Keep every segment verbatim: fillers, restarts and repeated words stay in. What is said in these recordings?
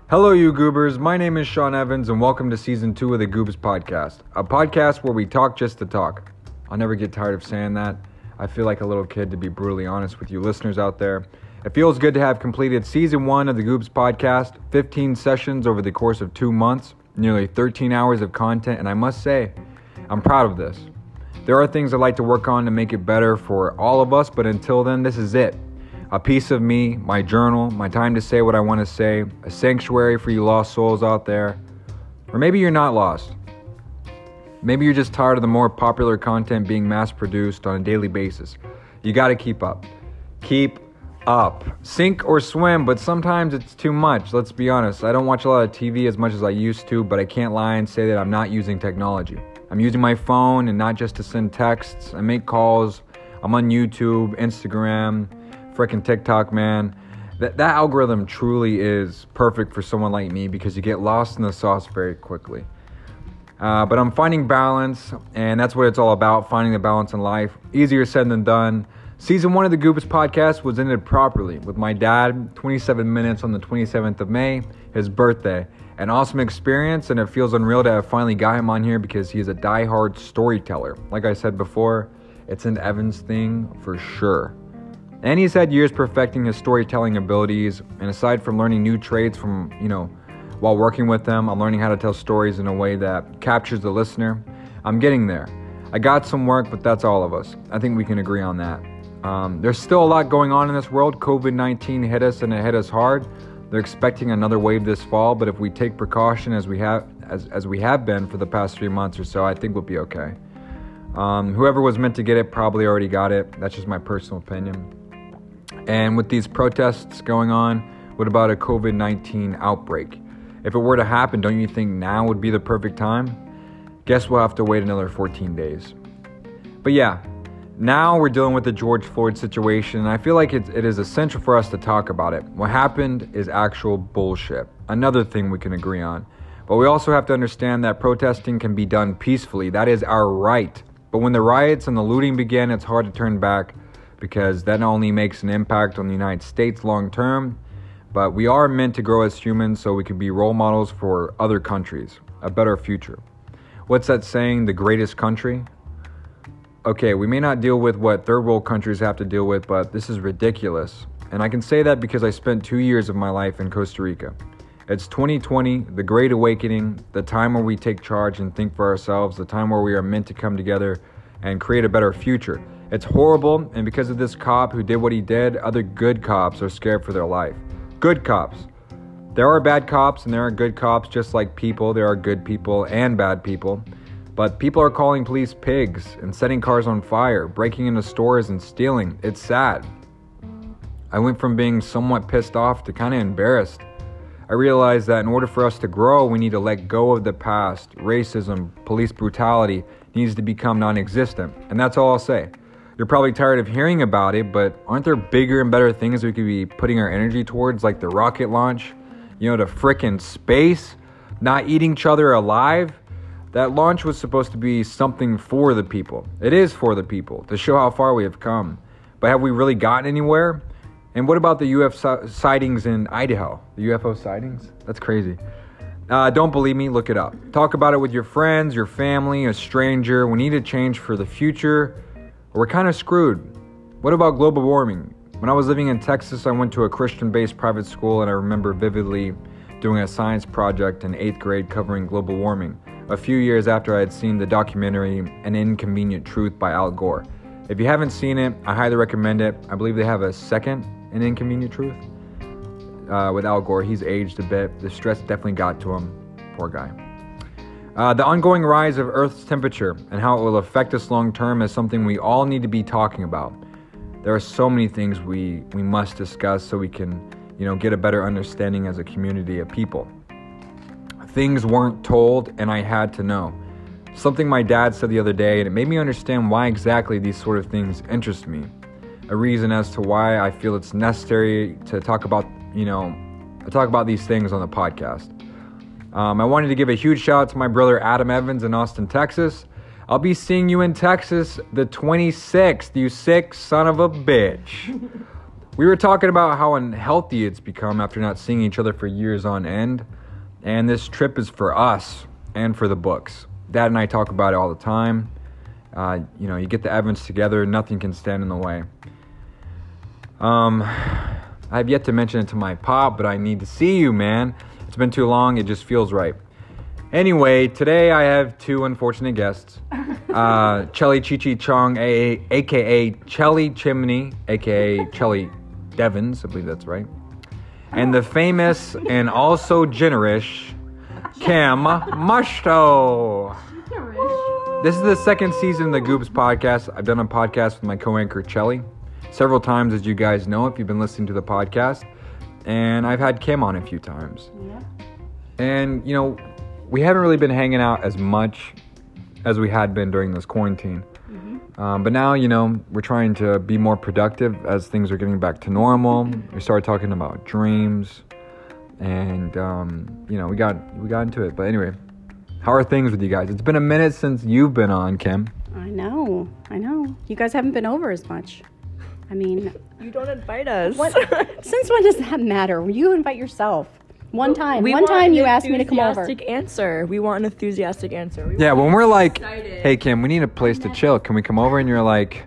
Hello, you goobers. My name is Sean Evans, and welcome to Season two of the Goobs Podcast, a podcast where we talk just to talk. I'll never get tired of saying that. I feel like a little kid, to be brutally honest with you listeners out there. It feels good to have completed Season one of the Goobs Podcast, fifteen sessions over the course of two months, nearly thirteen hours of content, and I must say, I'm proud of this. There are things I'd like to work on to make it better for all of us, but until then, this is it. A piece of me, my journal, my time to say what I want to say, a sanctuary for you lost souls out there. Or maybe you're not lost. Maybe you're just tired of the more popular content being mass-produced on a daily basis. You got to keep up. Keep up. Sink or swim, but sometimes it's too much. Let's be honest. I don't watch a lot of T V as much as I used to, but I can't lie and say that I'm not using technology. I'm using my phone, and not just to send texts. I make calls. I'm on YouTube, Instagram, freaking TikTok, man. That that algorithm truly is perfect for someone like me because you get lost in the sauce very quickly. Uh, but I'm finding balance, and that's what it's all about, finding the balance in life. Easier said than done. Season one of the Goobs Podcast was ended properly with my dad, twenty-seven minutes on the twenty-seventh of May, his birthday. An awesome experience, and it feels unreal to have finally got him on here because he is a diehard storyteller. Like I said before, it's an Evans thing for sure. And he's had years perfecting his storytelling abilities, and aside from learning new trades from, you know, while working with them, I'm learning how to tell stories in a way that captures the listener. I'm getting there. I got some work, but that's all of us. I think we can agree on that. Um, there's still a lot going on in this world. covid nineteen hit us, and it hit us hard. They're expecting another wave this fall, but if we take precaution as we have as, as we have been for the past three months or so, I think we'll be okay. Um, whoever was meant to get it probably already got it. That's just my personal opinion. And with these protests going on, what about a covid nineteen outbreak? If it were to happen, don't you think now would be the perfect time? Guess we'll have to wait another fourteen days. But yeah, now we're dealing with the George Floyd situation, and I feel like it, it is essential for us to talk about it. What happened is actual bullshit. Another thing we can agree on. But we also have to understand that protesting can be done peacefully. That is our right. But when the riots and the looting begin, it's hard to turn back, because that not only makes an impact on the United States long term, but we are meant to grow as humans so we can be role models for other countries, a better future. What's that saying, the greatest country? Okay, we may not deal with what third world countries have to deal with, but this is ridiculous. And I can say that because I spent two years of my life in Costa Rica. It's twenty twenty, the Great Awakening, the time where we take charge and think for ourselves, the time where we are meant to come together and create a better future. It's horrible, and because of this cop who did what he did, other good cops are scared for their life. Good cops. There are bad cops and there are good cops, just like people. There are good people and bad people. But people are calling police pigs and setting cars on fire, breaking into stores and stealing. It's sad. I went from being somewhat pissed off to kind of embarrassed. I realized that in order for us to grow, we need to let go of the past. Racism, police brutality needs to become non-existent. And that's all I'll say. You're probably tired of hearing about it, but aren't there bigger and better things we could be putting our energy towards, like the rocket launch, you know, to frickin' space, not eating each other alive? That launch was supposed to be something for the people. It is for the people, to show how far we have come. But have we really gotten anywhere? And what about the U F O sightings in Idaho? The U F O sightings? That's crazy. Uh, don't believe me? Look it up. Talk about it with your friends, your family, a stranger. We need to change for the future, or we're kind of screwed. What about global warming? When I was living in Texas, I went to a Christian-based private school, and I remember vividly doing a science project in eighth grade covering global warming, a few years after I had seen the documentary An Inconvenient Truth by Al Gore. If you haven't seen it, I highly recommend it. I believe they have a second An Inconvenient Truth uh, with Al Gore. He's aged a bit. The stress definitely got to him. Poor guy. Uh, the ongoing rise of Earth's temperature and how it will affect us long term is something we all need to be talking about. There are so many things we, we must discuss so we can, you know, get a better understanding as a community of people. Things weren't told, and I had to know. Something my dad said the other day, and it made me understand why exactly these sort of things interest me. A reason as to why I feel it's necessary to talk about, you know, talk about these things on the podcast. Um, I wanted to give a huge shout out to my brother Adam Evans in Austin, Texas. I'll be seeing you in Texas the twenty-sixth, you sick son of a bitch. we were talking about how unhealthy it's become after not seeing each other for years on end. And this trip is for us and for the books. Dad and I talk about it all the time. Uh, you know, you get the Evans together, nothing can stand in the way. Um, I've yet to mention it to my pop, but I need to see you, man. It's been too long. It just feels right. Anyway, today I have two unfortunate guests. Uh, Chelly Chichi Chong, a- aka Chelly Chimney, aka Chelly Devins, I believe that's right. And the famous and also generous Kim Mushto. This is the second season of the Goobs podcast. I've done a podcast with my co-anchor Chelly several times, as you guys know, if you've been listening to the podcast. And I've had Kim on a few times. Yeah. And, you know, we haven't really been hanging out as much as we had been during this quarantine. Mm-hmm. Um, but now, you know, we're trying to be more productive as things are getting back to normal. Mm-hmm. We started talking about dreams. And, um, you know, we got we got into it. But anyway, how are things with you guys? It's been a minute since you've been on, Kim. I know. I know. You guys haven't been over as much. I mean... You don't invite us. What, since when does that matter? You invite yourself. One time. We One time you asked me to come over. Enthusiastic answer. We want an enthusiastic answer. We yeah, when we're like, excited. Hey, Kim, we need a place to chill. Can we come over? And you're like,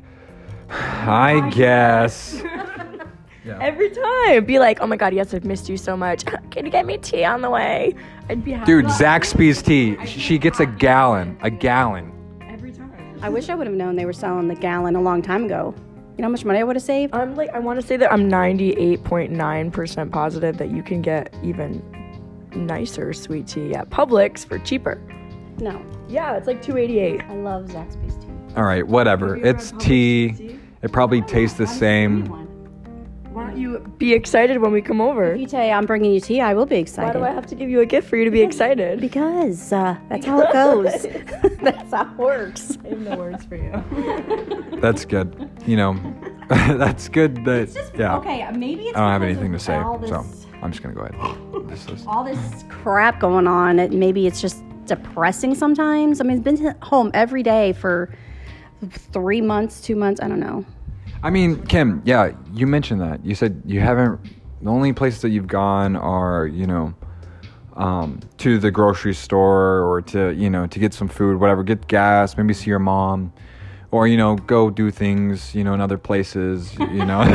I guess. Yeah. Every time. Be like, oh my God, yes, I've missed you so much. Can you get me tea on the way? I'd be happy. Dude, Zaxby's tea. She gets a gallon. A gallon. Every time. I wish I would have known they were selling the gallon a long time ago. You know how much money I would have saved? I'm like, I want to say that I'm ninety-eight point nine percent positive that you can get even nicer sweet tea at Publix for cheaper. No. Yeah, it's like two eighty-eight. I love Zaxby's tea. All right, whatever. It's tea. tea. It probably tastes the same. Why don't you be excited when we come over? If you say I'm bringing you tea, I will be excited. Why do I have to give you a gift for you to be excited? Because uh, that's how it goes. That's how it works. I have no words for you. That's good. You know, that's good that, it's just, yeah. Okay, maybe it's I don't have anything to say, this, so I'm just going to go ahead. This is... All this crap going on, it, maybe it's just depressing sometimes. I mean, it's been home every day for three months, two months, I don't know. I mean, Kim, yeah, you mentioned that. You said you haven't, the only places that you've gone are, you know, um, to the grocery store or to, you know, to get some food, whatever, get gas, maybe see your mom, or, you know, go do things, you know, in other places, you know.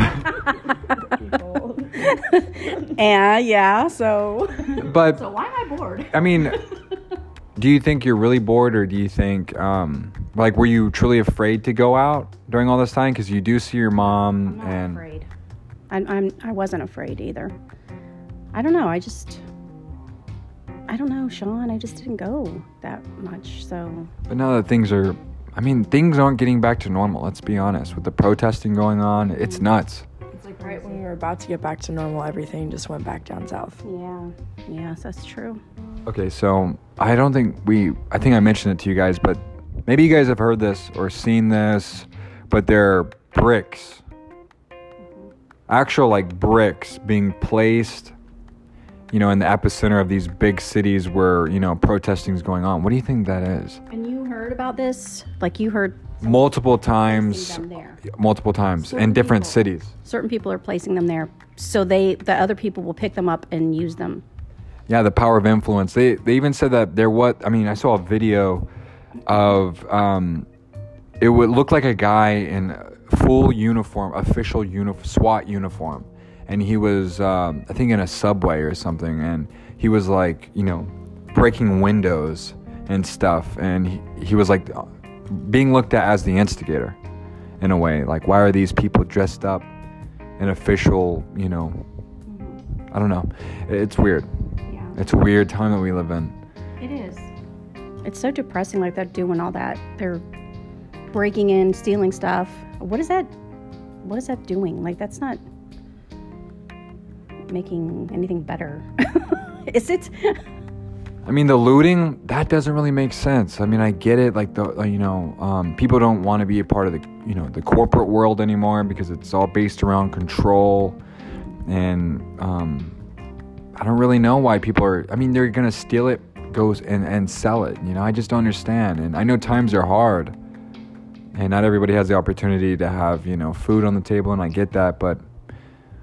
Yeah, yeah, so. But, so why am I bored? I mean, do you think you're really bored, or do you think, um, like, were you truly afraid to go out during all this time? Because you do see your mom. I'm not and afraid. I'm, I'm, I wasn't afraid either. I don't know. I just, I don't know, Sean. I just didn't go that much, so. But now that things are, I mean, things aren't getting back to normal. Let's be honest. With the protesting going on, it's Mm-hmm. nuts. It's like right when we were about to get back to normal, everything just went back down south. Yeah. Yes, that's true. Okay, so I don't think we, I think I mentioned it to you guys, but maybe you guys have heard this or seen this, but there are bricks, actual like bricks being placed, you know, in the epicenter of these big cities where, you know, protesting is going on. What do you think that is? And you heard about this? Like you heard multiple times, them there. multiple times Certain in different people. cities. Certain people are placing them there, so they, the other people will pick them up and use them. Yeah, the power of influence. They they even said that there what I mean, I saw a video of um it would look like a guy in full uniform, official uni- SWAT uniform, and he was um I think in a subway or something, and he was like, you know, breaking windows and stuff, and he, he was like being looked at as the instigator in a way. Like, why are these people dressed up in official, you know, I don't know. It's weird. It's a weird time that we live in. It is. It's so depressing, like they're doing all that. They're breaking in, stealing stuff. What is that? What is that doing? Like, that's not making anything better. Is it? I mean, the looting, that doesn't really make sense. I mean, I get it. Like, the you know, um, people don't want to be a part of the, you know, the corporate world anymore because it's all based around control. And, um... I don't really know why people are, I mean, they're going to steal it, goes and, and sell it. You know, I just don't understand. And I know times are hard and not everybody has the opportunity to have, you know, food on the table. And I get that, but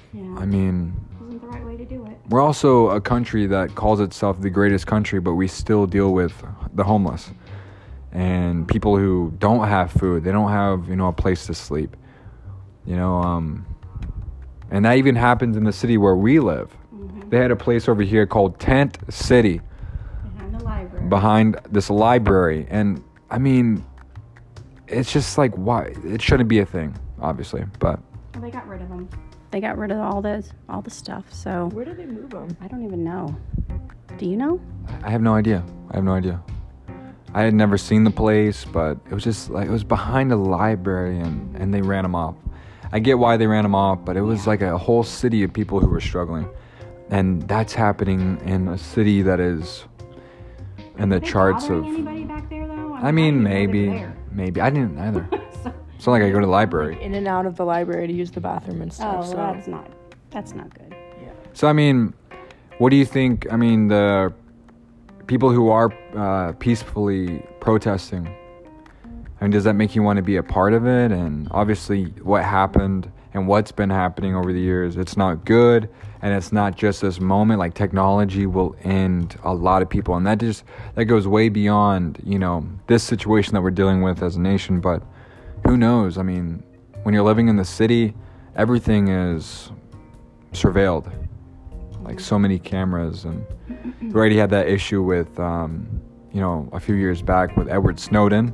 Yeah. I mean, Isn't the right way to do it. we're also a country that calls itself the greatest country, but we still deal with the homeless and people who don't have food. They don't have, you know, a place to sleep. You know, um, and that even happens in the city where we live. Mm-hmm. They had a place over here called Tent City Behind the library. behind this library. And I mean, it's just like, why? It shouldn't be a thing, obviously, but Well, they got rid of them. They got rid of all the all the stuff. So Where did they move them? I don't even know. Do you know? I have no idea. I have no idea. I had never seen the place, but it was just like, it was behind a library, and, and they ran them off. I get why they ran them off, but it was like a whole city of people who were struggling. And that's happening in a city that is in the Are they charts of... bothering anybody back there, though? I mean, I didn't even know they maybe. were there. Maybe. I didn't either. So- It's not like I go to the library. In and out of the library to use the bathroom and oh, stuff. so well, that's not that's not good. So, I mean, what do you think? I mean, the people who are uh, peacefully protesting, I mean, does that make you want to be a part of it? And obviously, what happened and what's been happening over the years, it's not good. And it's not just this moment. Like, technology will end a lot of people. And that just, that goes way beyond, you know, this situation that we're dealing with as a nation. But who knows? I mean, when you're living in the city, everything is surveilled. Like, so many cameras. And we already had that issue with, um, you know, a few years back with Edward Snowden.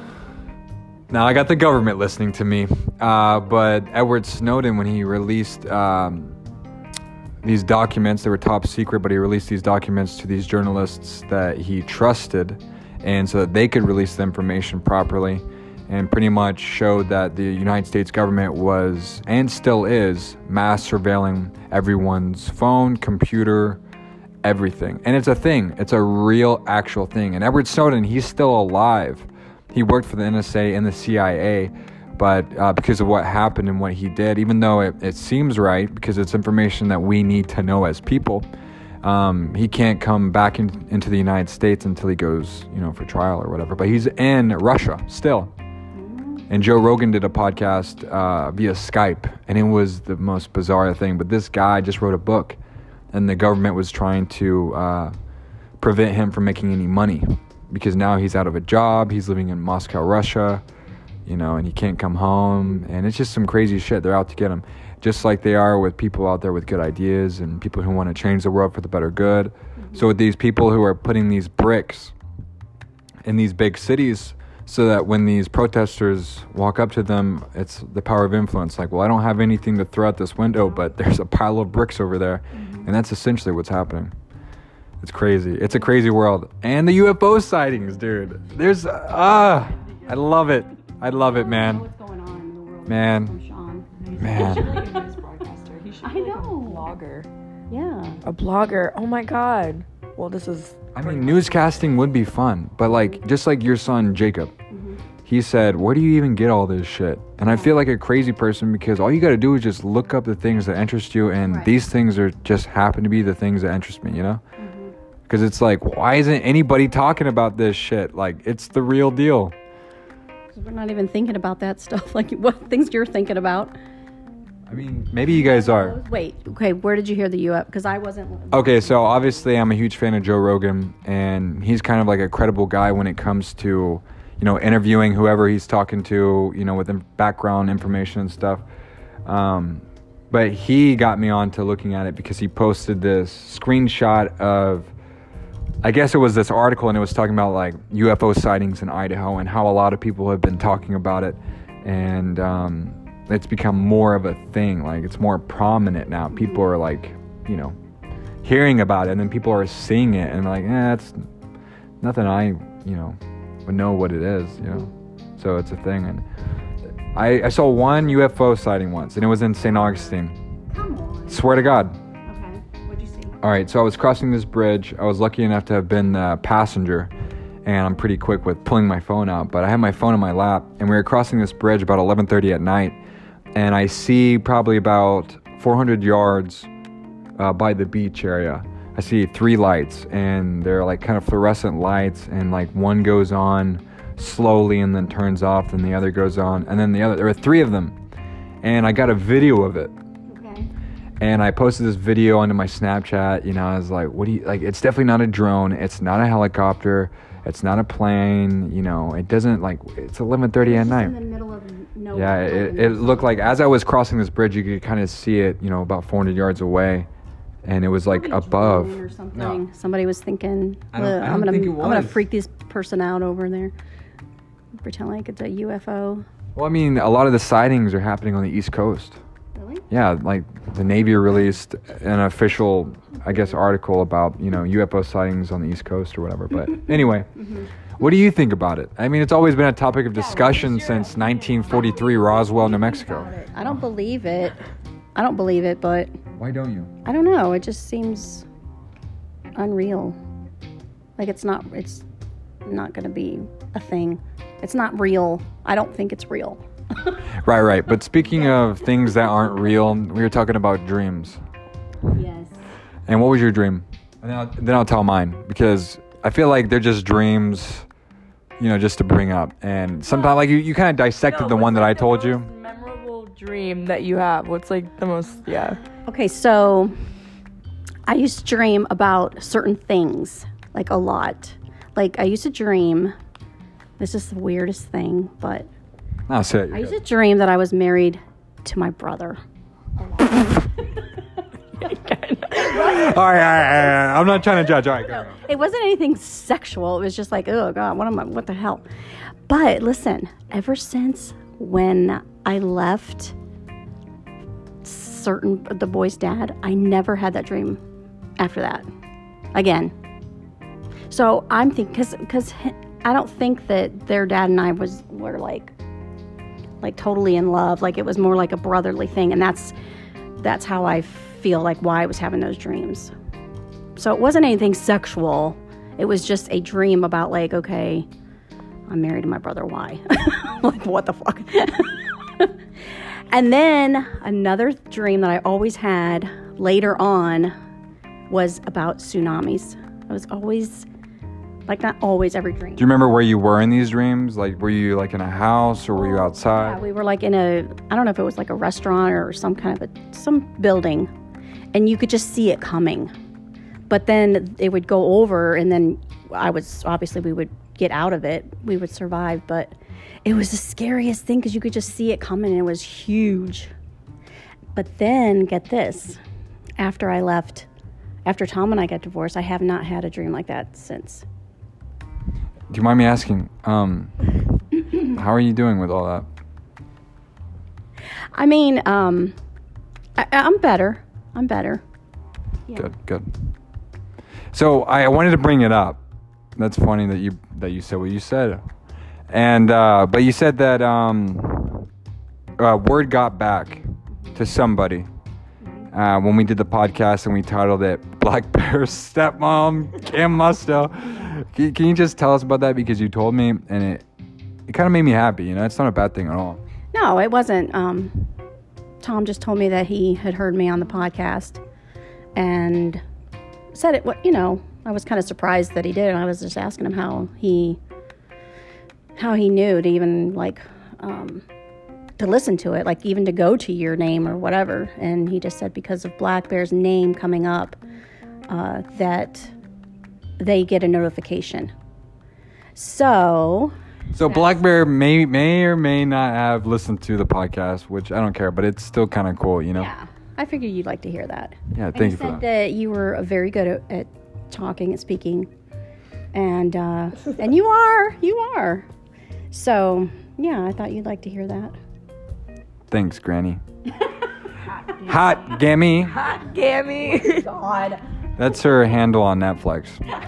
Now, I got the government listening to me. Uh, but Edward Snowden, when he released um, these documents, they were top secret, but he released these documents to these journalists that he trusted, and so that they could release the information properly, and pretty much showed that the United States government was, and still is, mass surveilling everyone's phone, computer, everything. And it's a thing. It's a real, actual thing. And Edward Snowden, he's still alive. He worked for the N S A and the C I A, but uh, because of what happened and what he did, even though it, it seems right, because it's information that we need to know as people, um, he can't come back in, into the United States until he goes, you know, for trial or whatever. But he's in Russia still. And Joe Rogan did a podcast uh, via Skype, and it was the most bizarre thing. But this guy just wrote a book, and the government was trying to uh, prevent him from making any money, because now he's out of a job. He's living in Moscow, Russia, you know, and he can't come home. And it's just some crazy shit. They're out to get him, just like they are with people out there with good ideas and people who want to change the world for the better good. Mm-hmm. So with these people who are putting these bricks in these big cities, so that when these protesters walk up to them, it's the power of influence. Like, well, I don't have anything to throw out this window, but there's a pile of bricks over there. Mm-hmm. And that's essentially what's happening. It's crazy. It's a crazy world. And the U F O sightings, dude. There's, ah, I love it. I love it, man. What's going on in the world Man. from Sean? Man. He should be like a news broadcaster. He should be I like know. a blogger. Yeah. A blogger. Oh my god. Well, this is... I mean, newscasting would be fun, but like, just like your son, Jacob, Mm-hmm. he said, where do you even get all this shit? And I feel like a crazy person, because all you got to do is just look up the things that interest you, and Right. these things are just happen to be the things that interest me, you know? Because it's like, why isn't anybody talking about this shit? Like, it's the real deal. 'Cause we're not even thinking about that stuff. Like, what things you're thinking about? I mean, maybe you guys are. Wait, okay, where did you hear the U F? Because I wasn't. Okay, so obviously I'm a huge fan of Joe Rogan, and he's kind of like a credible guy when it comes to, you know, interviewing whoever he's talking to, you know, with in- background information and stuff. Um, but he got me on to looking at it because he posted this screenshot of, I guess it was this article, and it was talking about like U F O sightings in Idaho and how a lot of people have been talking about it, and um, it's become more of a thing. Like, it's more prominent now. People are like, you know, hearing about it, and then people are seeing it, and like, eh, that's nothing I, you know, would know what it is, you know. So it's a thing. And I, I saw one U F O sighting once, and it was in Saint Augustine. Come on. Swear to God. Okay, what'd you see? All right, so I was crossing this bridge. I was lucky enough to have been the passenger, and I'm pretty quick with pulling my phone out, but I had my phone in my lap, and we were crossing this bridge about eleven thirty at night, and I see probably about four hundred yards uh, by the beach area, I see three lights, and they're like kind of fluorescent lights, and like one goes on slowly and then turns off, and the other goes on, and then the other, there were three of them, and I got a video of it. Okay. And I posted this video onto my Snapchat. You know, I was like, what do you, like, it's definitely not a drone. It's not a helicopter. It's not a plane. You know, it doesn't, like, it's eleven thirty at night. In the middle of nowhere. Yeah, it, it looked like, as I was crossing this bridge, you could kind of see it, you know, about four hundred yards away. And it was like Probably a above. drone or something. No. Somebody was thinking, I don't- "Well, I I'm don't gonna, think it I'm gonna was. freak this person out over there, pretend like it's a U F O." Well, I mean, a lot of the sightings are happening on the East Coast. Really? Yeah, like the Navy released an official, I guess, article about, you know, U F O sightings on the East Coast or whatever. But anyway, what do you think about it? I mean, it's always been a topic of discussion since nineteen forty-three, Roswell, New Mexico. I don't believe it. I don't believe it, but Why don't you? I don't know. It just seems unreal. Like it's not. It's not gonna be a thing. It's not real. I don't think it's real. Right, right. But speaking of things that aren't real, we were talking about dreams. Yes. And what was your dream? And then I'll, then I'll tell mine, because I feel like they're just dreams, you know, just to bring up. And sometimes, like, you, you kind of dissected No, the what's, one that like, I the told you. most memorable dream that you have? What's like the most? Yeah. Okay, so I used to dream about certain things, like a lot. Like I used to dream. This is the weirdest thing, but No, say it. I You're used good. to dream that I was married to my brother. All right, all right, all right. I'm not trying to judge. All right, go. It wasn't anything sexual. It was just like, oh God, what am I? What the hell? But listen, ever since when I left certain the boy's dad, I never had that dream after that again. So I'm thinking, because because I don't think that their dad and I was were like like totally in love. Like it was more like a brotherly thing, and that's that's how I feel like why I was having those dreams. So it wasn't anything sexual. It was just a dream about like, okay, I'm married to my brother. Why? Like what the fuck? And then another dream that I always had later on was about tsunamis. I was always, like not always, every dream. Do you remember where you were in these dreams? Like, were you like in a house or were you Yeah, outside? we were like in a, I don't know if it was like a restaurant or some kind of a, some building, and you could just see it coming. But then it would go over, and then I was, obviously we would get out of it. We would survive, but it was the scariest thing because you could just see it coming, and it was huge. But then, get this, after I left, after Tom and I got divorced, I have not had a dream like that since. Do you mind me asking, um, how are you doing with all that? I mean, um, I, I'm better. I'm better. Yeah. Good, good. So I wanted to bring it up. That's funny that you that you said what you said, and uh, but you said that um, uh, word got back to somebody uh, when we did the podcast and we titled it "Black Bear's Stepmom Cam Musto." Can, can you just tell us about that, because you told me and it it kind of made me happy. You know, it's not a bad thing at all. No, it wasn't. Um, Tom just told me that he had heard me on the podcast and said it. What you know, I was kind of surprised that he did. And I was just asking him how he how he knew to even like um, to listen to it, like even to go to your name or whatever. And he just said because of Black Bear's name coming up, uh, that they get a notification. So. So Black Bear may may or may not have listened to the podcast, which I don't care, but it's still kind of cool, you know? Yeah, I figured you'd like to hear that. Yeah, And thank he you for said that. that you were very good at, at talking and speaking, and uh, and you are, you are. So yeah, I thought you'd like to hear that. Thanks, Granny. Hot Gammy. Gammy. God. That's her handle on Netflix.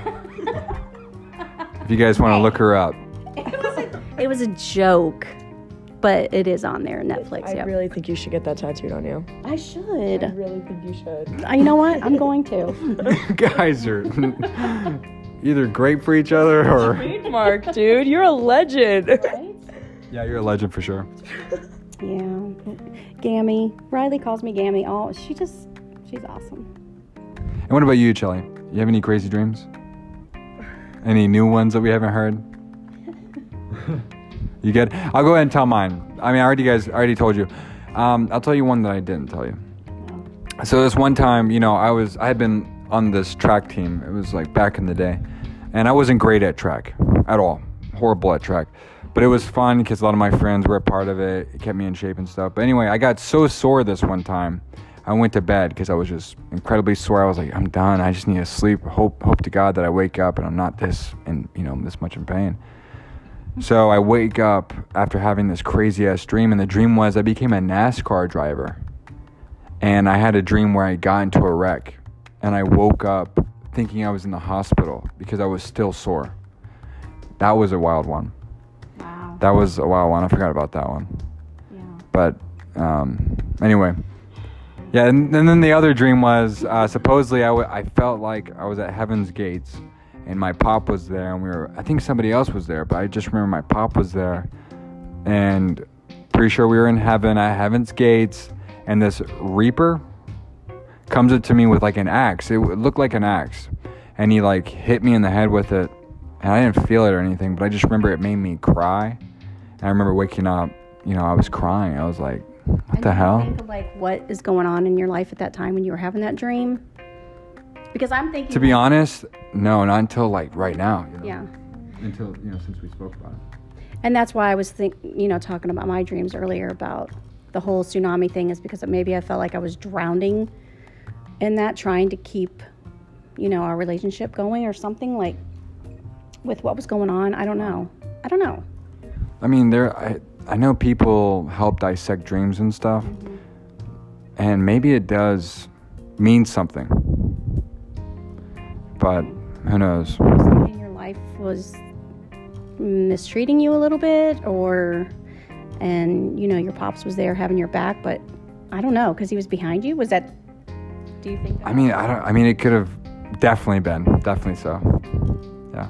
If you guys want to look her up. It was a joke, but it is on there, Netflix. I Yep. really think you should get that tattooed on you. I I should. really think you should. Uh, You know what? I'm going to. Guys are either great for each other or... Trademark, dude. You're a legend. Yeah, you're a legend for sure. Yeah, Gammy. Riley calls me Gammy. Oh, she just, she's awesome. And what about you, Chelly? You have any crazy dreams? Any new ones that we haven't heard? You good? I'll go ahead and tell mine. I mean, I already guys I already told you. Um, I'll tell you one that I didn't tell you. So this one time, you know, I was I had been on this track team. It was like back in the day, and I wasn't great at track at all. Horrible at track, but it was fun because a lot of my friends were a part of it. It kept me in shape and stuff. But anyway, I got so sore this one time. I went to bed because I was just incredibly sore. I was like, I'm done. I just need to sleep. Hope hope to God that I wake up and I'm not this and you know this much in pain. So I wake up after having this crazy ass dream, and the dream was I became a NASCAR driver. And I had a dream where I got into a wreck, and I woke up thinking I was in the hospital because I was still sore. That was a wild one. Wow. That was a wild one. I forgot about that one. Yeah. But um, anyway, yeah. And, and then the other dream was uh, supposedly I, w- I felt like I was at Heaven's Gates, and my pop was there, and we were. I think somebody else was there, but I just remember my pop was there, and pretty sure we were in heaven at Heaven's Gates. And this reaper comes up to me with like an axe. It looked like an axe. And he like hit me in the head with it. And I didn't feel it or anything, but I just remember it made me cry. And I remember waking up, you know, I was crying. I was like, what and the do you hell? Think of, like, what is going on in your life at that time when you were having that dream? Because I'm thinking... To be honest, no, not until like right now. You know? Yeah. Until, you know, since we spoke about it. And that's why I was think, you know, talking about my dreams earlier about the whole tsunami thing, is because maybe I felt like I was drowning in that, trying to keep, you know, our relationship going or something, like with what was going on. I don't know. I don't know. I mean, there, I, I know people help dissect dreams and stuff, mm-hmm. and maybe it does mean something, but who knows? Something in your life was mistreating you a little bit, or... and you know your pops was there having your back, but I don't know, because he was behind you. Was that, do you think that? I mean I don't I mean it could have definitely been definitely so yeah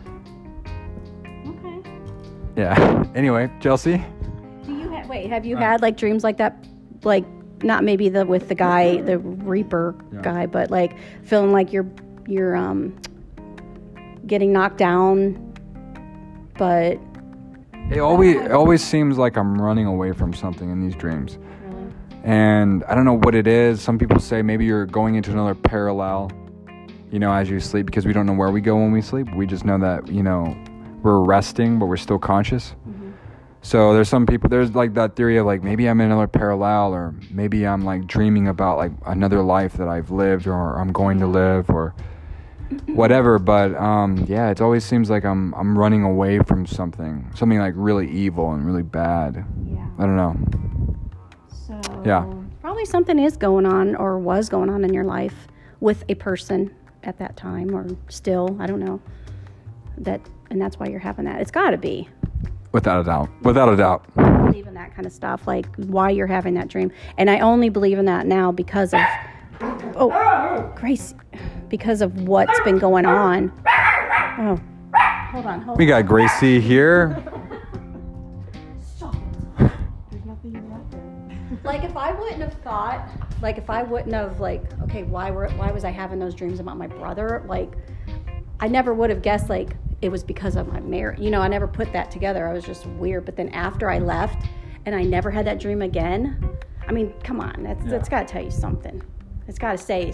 Okay. yeah anyway, Chelsea, Do you ha- wait have you uh, had like dreams like that, like not maybe the with the guy, the reaper yeah. guy, but like feeling like you're you're um getting knocked down, but It always it always seems like I'm running away from something in these dreams. Really? And I don't know what it is. Some people say maybe you're going into another parallel, you know, as you sleep, because we don't know where we go when we sleep. We just know that, you know, we're resting, but we're still conscious. Mm-hmm. So there's some people, there's like that theory of like, maybe I'm in another parallel, or maybe I'm like dreaming about like another life that I've lived, or I'm going to live, or whatever. But um yeah, it always seems like I'm I'm running away from something something like really evil and really bad. Yeah. I don't know. So yeah, probably something is going on, or was going on in your life with a person at that time, or still, I don't know, that, and that's why you're having that. It's got to be, without a doubt without a doubt I believe in that kind of stuff, like why you're having that dream. And I only believe in that now because of oh Grace because of what's been going on. Oh, hold on, hold on. We got Gracie here. Stop it. There's nothing left there. Like if I wouldn't have thought, like if I wouldn't have like, okay, why were why was I having those dreams about my brother? Like, I never would have guessed like it was because of my marriage. You know, I never put that together. I was just weird. But then after I left and I never had that dream again, I mean, come on, that's yeah. that's got to tell you something. It's got to say,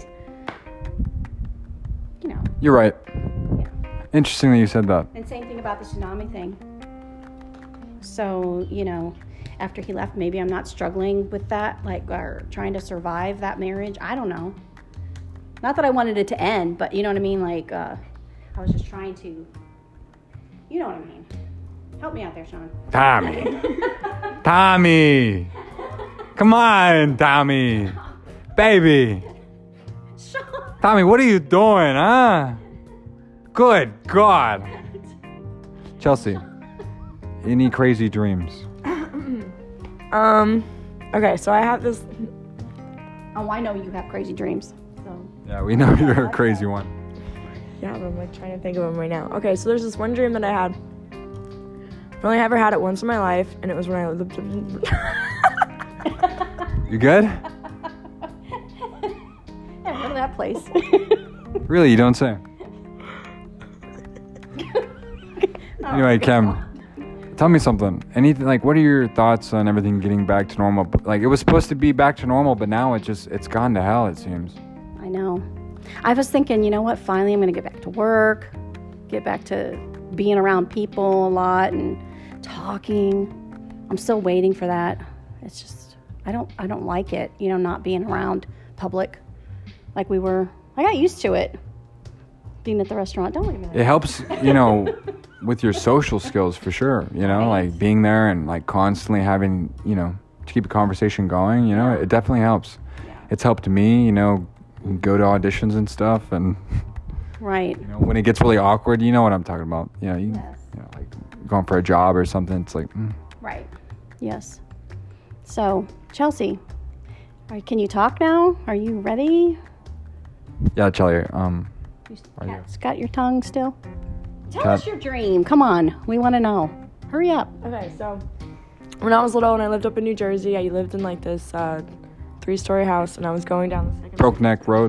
you know. You're right. Yeah. Interesting that you said that. And same thing about the tsunami thing. So, you know, after he left, maybe I'm not struggling with that, like, or trying to survive that marriage. I don't know. Not that I wanted it to end, but you know what I mean? Like, uh, I was just trying to, you know what I mean? Help me out there, Sean. Tommy. Tommy. Come on, Tommy. Baby. Sean. Tommy, what are you doing, huh? Good God. Chelsea, any crazy dreams? Um, okay, so I have this. Oh, I know you have crazy dreams. So. Yeah, we know you're a crazy one. Yeah, but I'm like trying to think of them right now. Okay, so there's this one dream that I had. I've only ever had it once in my life, and it was when I lived. You good? Yeah, go to that place. Really, you don't say. Anyway, Kim, Tell me something. Anything like, what are your thoughts on everything getting back to normal? Like, it was supposed to be back to normal, but now it just it's gone to hell. It seems. I know. I was thinking, you know what? Finally, I'm going to get back to work, get back to being around people a lot and talking. I'm still waiting for that. It's just I don't I don't like it. You know, not being around public like we were. I got used to it. Being at the restaurant. Don't look at me like It helps, you know, with your social skills for sure. You know, Right. like being there and like constantly having, you know, to keep a conversation going. You know, it definitely helps. Yeah. It's helped me. You know, go to auditions and stuff, and Right. you know, when it gets really awkward, you know what I'm talking about. You know, you, Yes. you know, like going for a job or something. It's like, mm. Right. Yes. So, Chelsea, are, can you talk now? Are you ready? yeah, Chelly. Um, You Are you- got, got your tongue still? Tell Cat- us your dream. Come on. We want to know. Hurry up. Okay, so when I was little and I lived up in New Jersey, I lived in like this uh, three-story house, and I was going down the second Broke Neck Road.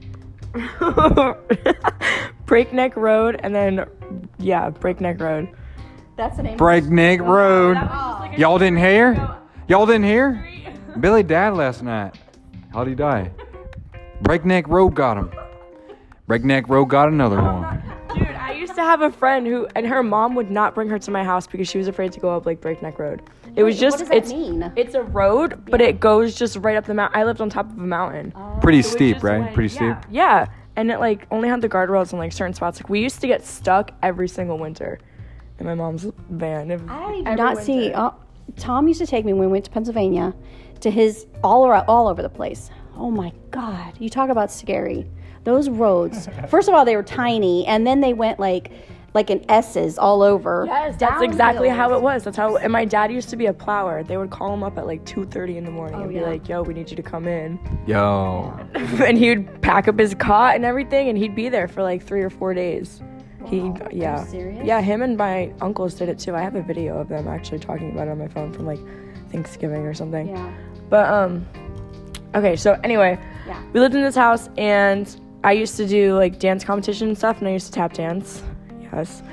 Breakneck Road, and then yeah, Breakneck Road. That's the name. Breakneck Road. That was just like a Y'all didn't hear? No. Y'all didn't hear? Billy died last night. How'd he die? Breakneck Road got him. Breakneck Road got another one. Dude, I used to have a friend who, and her mom would not bring her to my house because she was afraid to go up like Breakneck Road. It was Wait, just what does that it's mean? it's a road, but it goes just right up the mountain. I lived on top of a mountain. Pretty So it steep, just right? went- Pretty yeah, steep. Yeah, and it like only had the guardrails in like certain spots. Like we used to get stuck every single winter in my mom's van. If- I did every not winter. see. Uh, Tom used to take me when we went to Pennsylvania to his all around, all over the place. Oh my God. You talk about scary. Those roads. First of all, they were tiny, and then they went like like in S's all over. Yes, that's exactly Downhills. how it was. That's how. And my dad used to be a plower. They would call him up at like two thirty in the morning Oh, and be yeah. like, "Yo, we need you to come in." Yo. And he would pack up his cot and everything, and he'd be there for like three or four days. He, Wow. Are you yeah, serious? yeah. Him and my uncles did it too. I have a video of them actually talking about it on my phone from like Thanksgiving or something. Yeah. But um, okay. So anyway, Yeah. we lived in this house, and I used to do like dance competition and stuff, and I used to tap dance. Yes.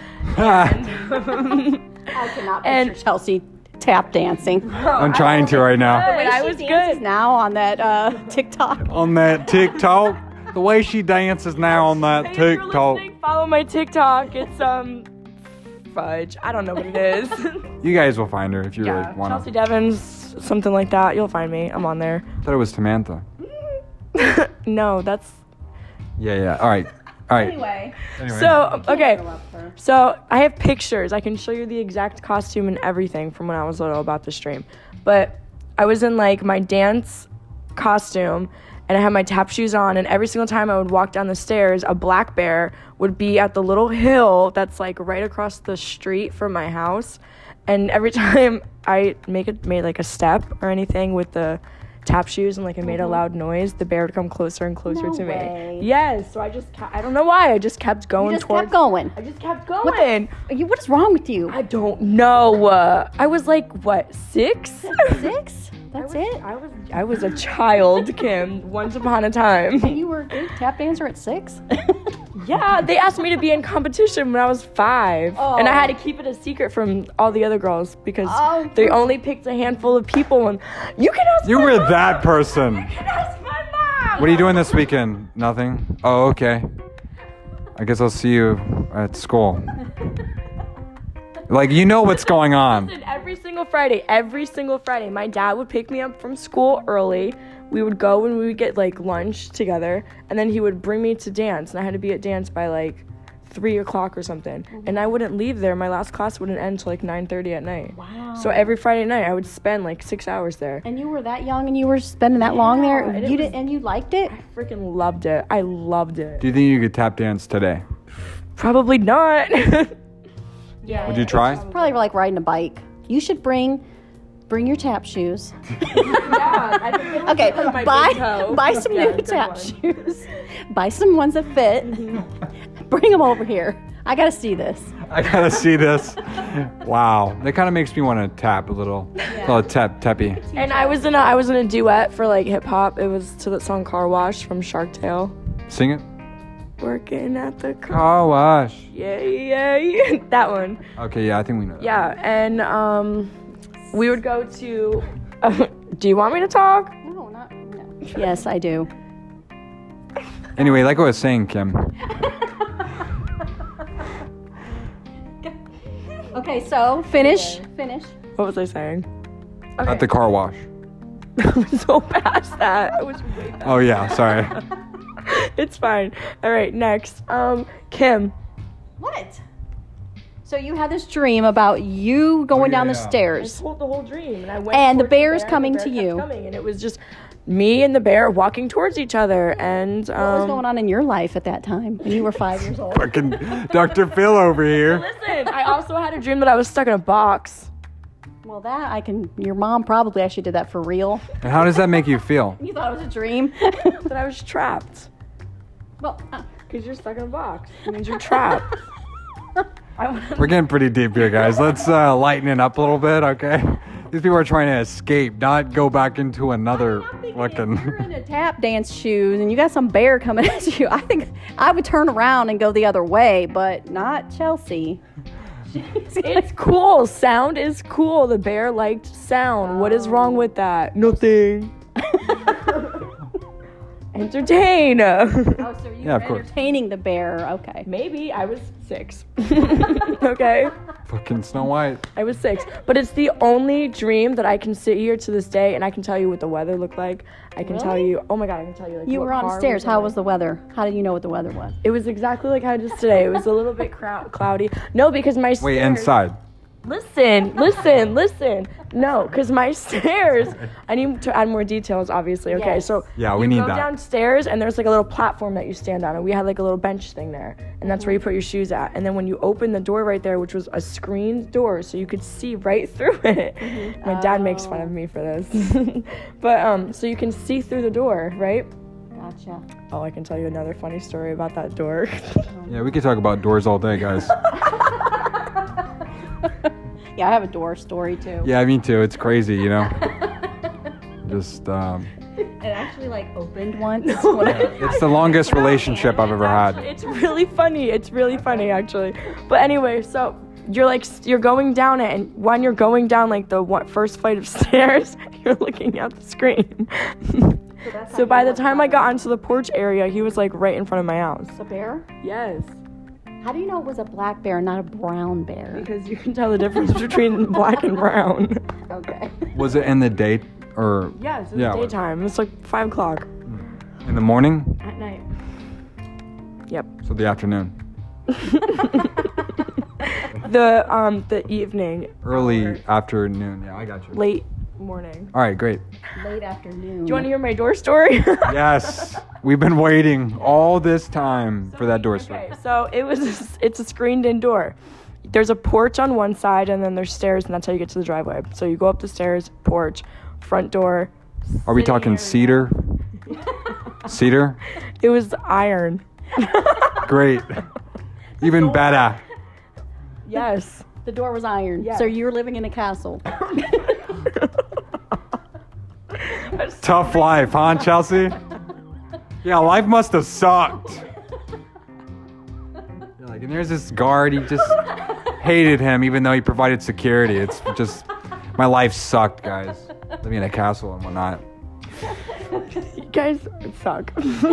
I cannot And- picture Chelsea tap dancing. I'm trying to right now. Wait, I was dances good. now on that uh, TikTok. On that TikTok. The way she dances now on that Hey, if you're TikTok. listening, follow my TikTok. It's um fudge. I don't know what it is. You guys will find her if you yeah, really want Chelsea to. Devins, something like that. You'll find me. I'm on there. I thought it was Samantha. No, that's Yeah, yeah. All right. All right. Anyway. Anyway. so okay. Love her. So I have pictures. I can show you the exact costume and everything from when I was little about the stream. But I was in like my dance costume, and I had my tap shoes on, and every single time I would walk down the stairs, a black bear would be at the little hill that's like right across the street from my house. And every time I make it made like a step or anything with the tap shoes and like I made a loud noise, the bear would come closer and closer No to way. me. Yes, so I just ca- I don't know why I just kept going You just towards kept going. I just kept What the- going. You- What is wrong with you? I don't know. Uh, I was like, what, six? Six? That's I was, it? I was I was a child, Kim, once upon a time. You were a good tap dancer at six? Yeah, they asked me to be in competition when I was five. And I Oh. had to keep it a secret from all the other girls because Oh. they only picked a handful of people. And you can ask You my were mom. that person. You can ask my mom. What are you doing this weekend? Nothing? Oh, okay. I guess I'll see you at school. Like, you know what's going on. Listen, every single Friday, every single Friday, my dad would pick me up from school early. We would go and we would get like lunch together, and then he would bring me to dance, and I had to be at dance by like three o'clock or something. And I wouldn't leave there. My last class wouldn't end till like nine thirty at night. Wow. So every Friday night, I would spend like six hours there. And you were that young and you were spending that long there? and it You was- did, and you liked it? I freaking loved it. I loved it. Do you think you could tap dance today? Probably not. Yeah. Would you try? Probably like riding a bike. You should bring bring your tap shoes. Yeah, I think it was Okay, because of my buy big toe. buy some Yeah, new good tap one. shoes. Buy some ones that fit. Bring them over here. I gotta see this. I gotta see this. Wow. That kind of makes me want to tap a little. A little tap, tappy. And I was in a I was in a duet for like hip hop. It was to the song Car Wash from Shark Tale. Sing it. working at the car. Car wash. Yeah, yeah, yeah. That one. Okay, yeah, I think we know that. Yeah, and um, we would go to. Uh, do you want me to talk? No, not no. Yes, I do. Anyway, like I was saying, Kim. Okay, so finish. Finish. What was I saying? Okay. At the car wash. I was so past that. I was way past. Oh yeah, sorry. It's fine. All right, next. Um, Kim. What? So you had this dream about you going Oh, yeah, down the yeah. I stairs. told the whole dream, and I went. And the towards bear's bear, coming and the to bear kept you. Coming, and it was just me and the bear walking towards each other. And um, What was going on in your life at that time when you were five years old? Fucking Doctor Phil over here. Listen, I also had a dream that I was stuck in a box. Well, that I can. Your mom probably actually did that for real. And how does that make you feel? You thought it was a dream. That I was trapped. Well, uh, Because you're stuck in a box. It means you're trapped. We're getting pretty deep here, guys. Let's uh, lighten it up a little bit, okay? These people are trying to escape, not go back into another I'm thinking fucking. if you're in a tap dance shoes and you got some bear coming at you, I think I would turn around and go the other way, but not Chelsea. It's cool. Sound is cool. The bear liked sound. What is wrong with that? Nothing. Entertain. Oh, so you Yeah, were of course. entertaining the bear. Okay. Maybe I was six. Okay. Fucking Snow White. I was six. But it's the only dream that I can sit here to this day and I can tell you what the weather looked like. I can tell Really? you. Oh my God, I can tell you. Like, You what were on car the stairs. in, How like- was the weather? How did you know what the weather was? It was exactly like how it is today. It was a little bit crowd- cloudy. No, because my Wait, stairs- inside. Listen, listen, listen. No, because my stairs. I need to add more details, obviously. Okay, Yes. so Yeah, we you need go that. downstairs and there's like a little platform that you stand on, and we had like a little bench thing there, and that's where you put your shoes at. And then when you open the door right there, which was a screened door, so you could see right through it. My dad makes fun of me for this, but um, so you can see through the door, right? Gotcha. Oh, I can tell you another funny story about that door. Yeah, we could talk about doors all day, guys. Yeah, I have a door story too. Yeah, me too. It's crazy, you know? Just, um, It actually like opened once. when I- it's the longest relationship I've ever had. It's really funny. It's really funny, actually. But anyway, so you're like you're going down it, and when you're going down like the one, first flight of stairs, you're looking at the screen. So by the time I got onto the porch area, he was like right in front of my house. The bear? Yes, How do you know it was a black bear, not a brown bear? because you can tell the difference between black and brown. Okay. Was it in the day or Yes, it was Yeah, daytime. It's like five o'clock in the morning? at night. Yep. So the afternoon. The um the evening, Early afternoon. Yeah, I got you. late morning. All right, great. Late afternoon. Do you want to hear my door story? Yes, we've been waiting all this time for that door story. Okay, so it was it's a screened-in door. There's a porch on one side, and then there's stairs, and that's how you get to the driveway. So you go up the stairs, porch, front door. Are we sitting talking area. cedar? Cedar? It was iron. Great. Even better. Yes. The door was iron. Yeah. So you were living in a castle. Tough life, huh, Chelsea? Yeah, life must have sucked. Yeah, like, and there's this guard, he just hated him even though he provided security. It's just, my life sucked, guys. Living in a castle and whatnot. You guys suck.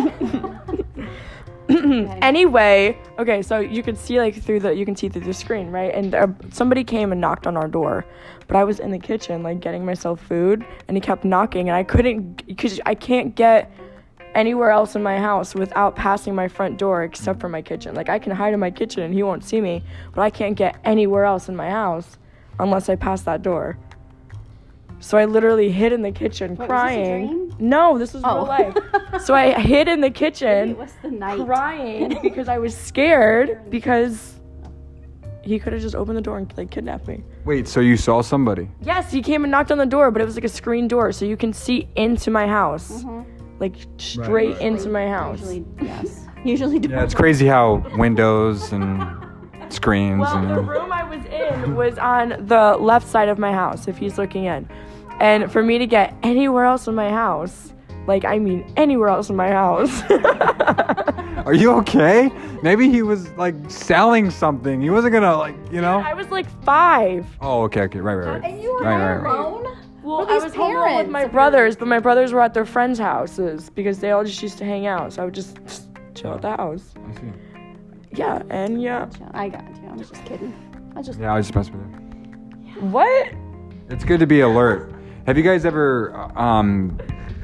Anyway, okay, so you could see like through the you can see through the screen, right? And there, somebody came and knocked on our door, but I was in the kitchen like getting myself food, and he kept knocking, and I couldn't because I can't get anywhere else in my house without passing my front door except for my kitchen. Like I can hide in my kitchen and he won't see me, but I can't get anywhere else in my house unless I pass that door. So I literally hid in the kitchen Wait, was this a crying. dream? No, this was Oh. real life. So I hid in the kitchen It was the night. crying because I was scared because he could have just opened the door and like kidnapped me. Wait, so you saw somebody? Yes, he came and knocked on the door, but it was like a screen door, so you can see into my house, like straight right. into my house. Usually, yes. Usually do. Yeah, it's crazy how windows and screens Well, the and room I was in was on the left side of my house, if he's looking in. And for me to get anywhere else in my house, like I mean anywhere else in my house. Are you okay? Maybe he was like selling something. He wasn't gonna like, you know. I was like five. Oh, okay, okay, right, right, right. And you were right, there right, right. alone? Well, With I these was home alone with parents my of brothers, but my brothers were at their friends' houses because they all just used to hang out. So I would just, just chill at the house. I see. Yeah, and yeah. I got you. I was just kidding. I just. Yeah, I was just messing with you. What? It's good to be alert. Have you guys ever um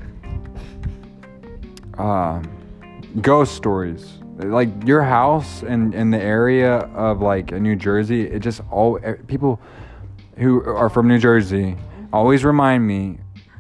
uh, ghost stories? Like your house and in the area of like New Jersey, it just all people who are from New Jersey always remind me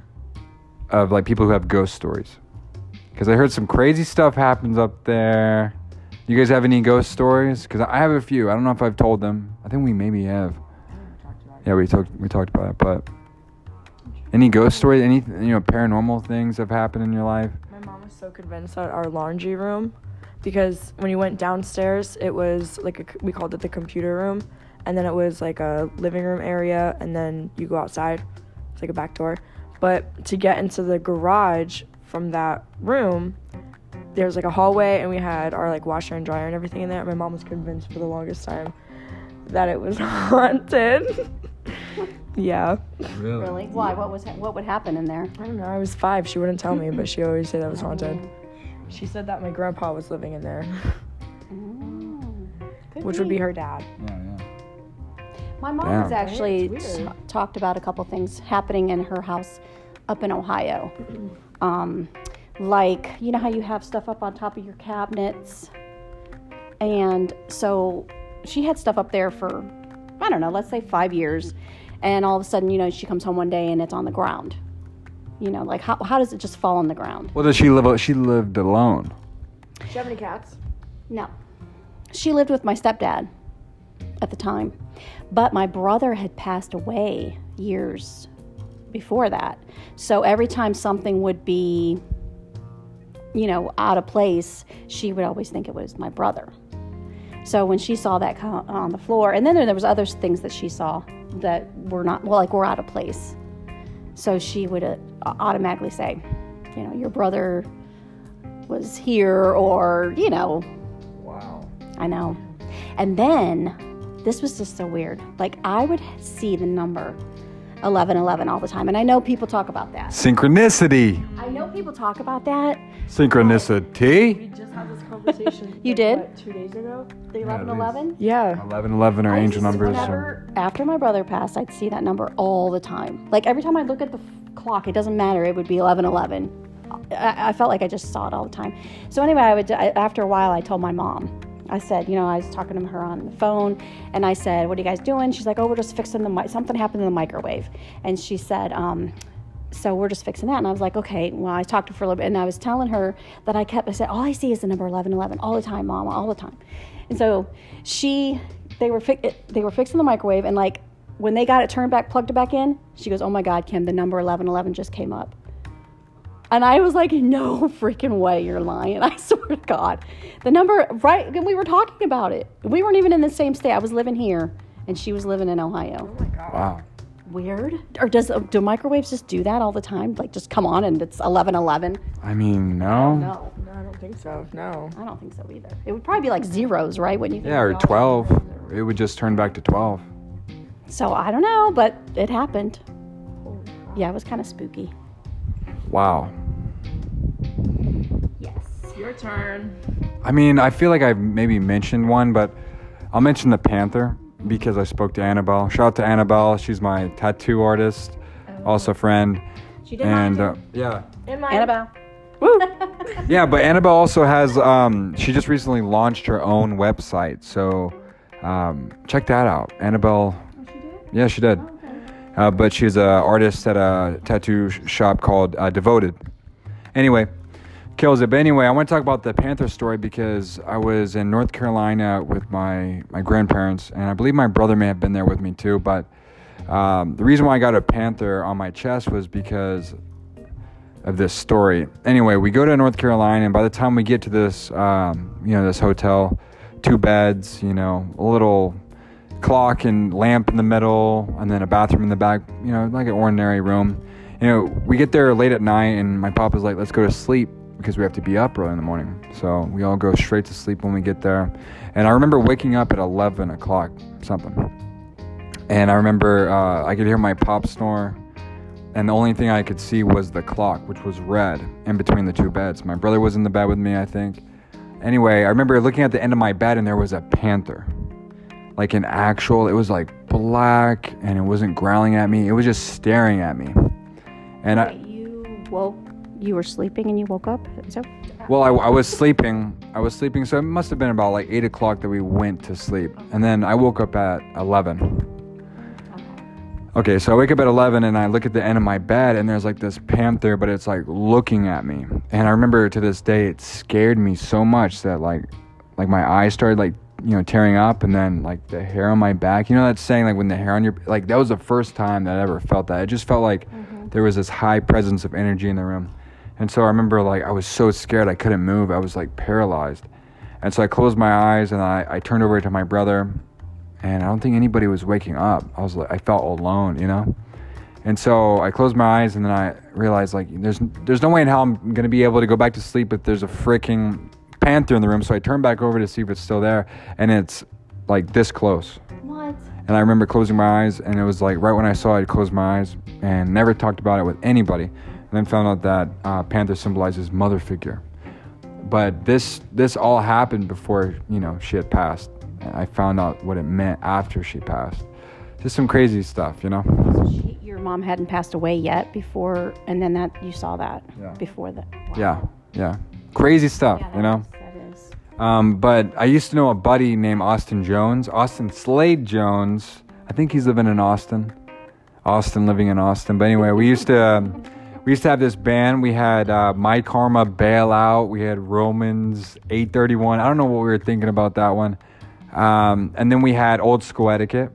of like people who have ghost stories. Because I heard some crazy stuff happens up there. You guys have any ghost stories? Because I have a few. I don't know if I've told them. I think we maybe have. Yeah, we talked we talked about it. But any ghost stories? Any you know paranormal things have happened in your life? My mom was so convinced that our laundry room, because when you went downstairs, it was like a, we called it the computer room, and then it was like a living room area, and then you go outside. It's like a back door. But to get into the garage from that room, there's like a hallway, and we had our like washer and dryer and everything in there. My mom was convinced for the longest time that it was haunted. Yeah. Really? Really? Why? What was? Ha- what would happen in there? I don't know. I was five. She wouldn't tell me, but she always said that was haunted. She said that my grandpa was living in there, Mm, could which would be her dad. Yeah, yeah. My mom Damn. has actually It's weird. t- talked about a couple things happening in her house up in Ohio. Um, like, you know how you have stuff up on top of your cabinets? And so she had stuff up there for, I don't know, let's say five years. And all of a sudden, you know, she comes home one day and it's on the ground. You know, like, how, how does it just fall on the ground? Well, does she live? She lived alone. Do you have any cats? No. She lived with my stepdad at the time. But my brother had passed away years before that. So every time something would be, you know, out of place, she would always think it was my brother. So when she saw that co- on the floor, and then there, there was other things that she saw that were not, well, like were out of place. So she would uh, automatically say, you know, your brother was here, or, you know. Wow. I know. And then, this was just so weird. Like, I would see the number eleven eleven all the time. And I know people talk about that. Synchronicity. I know people talk about that. Synchronicity. We just had this conversation. You did? What, two days ago? The eleven eleven? Yeah. eleven eleven are angel numbers. Whenever, after my brother passed, I'd see that number all the time. Like, every time I look at the f- clock, it doesn't matter. It would be eleven eleven. I, I felt like I just saw it all the time. So anyway, I would. I, after a while, I told my mom. I said, you know, I was talking to her on the phone, and I said, "What are you guys doing?" She's like, "Oh, we're just fixing the mi- something happened in the microwave," and she said, um, "So we're just fixing that." And I was like, "Okay." Well, I talked to her for a little bit, and I was telling her that I kept. I said, "All I see is the number eleven eleven all the time, Mama, all the time." And so she, they were fi- they were fixing the microwave, and like when they got it turned back, plugged it back in, she goes, "Oh my God, Kim, the number eleven eleven just came up." And I was like, no freaking way, you're lying. I swear to God. The number, right, and we were talking about it. We weren't even in the same state. I was living here, and she was living in Ohio. Oh my God. Wow. Weird. Or does do microwaves just do that all the time? Like, just come on and it's eleven eleven? I mean, no. No, No, I don't think so. No. I don't think so either. It would probably be like zeros, right? When you think Yeah, or of all- twelve. It would just turn back to twelve. So I don't know, but it happened. Yeah, it was kind of spooky. Wow. Yes. Your turn. I mean, I feel like I've maybe mentioned one, but I'll mention the Panther because I spoke to Annabelle. Shout out to Annabelle. She's my tattoo artist, also friend. She did And mine uh, yeah. In my Annabelle. Yeah, but Annabelle also has, um, she just recently launched her own website. So um, check that out. Annabelle. Oh, she did? Yeah, she did. Uh, but she's an artist at a tattoo sh- shop called uh, Devoted. Anyway, kills it. But anyway, I want to talk about the Panther story because I was in North Carolina with my, my grandparents, and I believe my brother may have been there with me too. But um, the reason why I got a panther on my chest was because of this story. Anyway, we go to North Carolina, and by the time we get to this, um, you know, this hotel, two beds, you know, a little clock and lamp in the middle, and then a bathroom in the back, you know, like an ordinary room. You know, we get there late at night, and my papa's like, let's go to sleep. because we have to be up early in the morning. So we all go straight to sleep when we get there. And I remember waking up at eleven o'clock, something. And I remember uh, I could hear my pop snore. And the only thing I could see was the clock, which was red, in between the two beds. My brother was in the bed with me, I think. Anyway, I remember looking at the end of my bed, and there was a panther. Like an actual, it was like black, and it wasn't growling at me. It was just staring at me. And I... You woke, you were sleeping and you woke up? Is that... Well, I, I was sleeping. I was sleeping, so it must have been about like eight o'clock that we went to sleep. And then I woke up at eleven. Okay, so I wake up at eleven and I look at the end of my bed and there's like this panther, but it's like looking at me. And I remember to this day, it scared me so much that like, like my eyes started like, you know, tearing up, and then like the hair on my back, you know, that saying like when the hair on your, like that was the first time that I ever felt that. It just felt like mm-hmm. there was this high presence of energy in the room. And so I remember like I was so scared I couldn't move. I was like paralyzed. And so I closed my eyes and I, I turned over to my brother. And I don't think anybody was waking up. I was like, I felt alone, you know? And so I closed my eyes and then I realized like, there's there's no way in hell I'm going to be able to go back to sleep if there's a freaking panther in the room. So I turned back over to see if it's still there. And it's like this close. What? And I remember closing my eyes, and it was like right when I saw it, I closed my eyes and never talked about it with anybody. And then found out that uh, panther symbolizes mother figure. But this this all happened before, you know, she had passed. I found out what it meant after she passed. Just some crazy stuff, you know? So she, your mom hadn't passed away yet before, and then that you saw that yeah. before that. Wow. Yeah, yeah. Crazy stuff, yeah, you know? Is, that is. Um, but I used to know a buddy named Austin Jones. Austin Slade Jones. I think he's living in Austin. Austin living in Austin. But anyway, we used to... Um, We used to have this band. We had uh, My Karma, Bailout. We had Romans, eight thirty-one. I don't know what we were thinking about that one. Um, and then we had Old School Etiquette,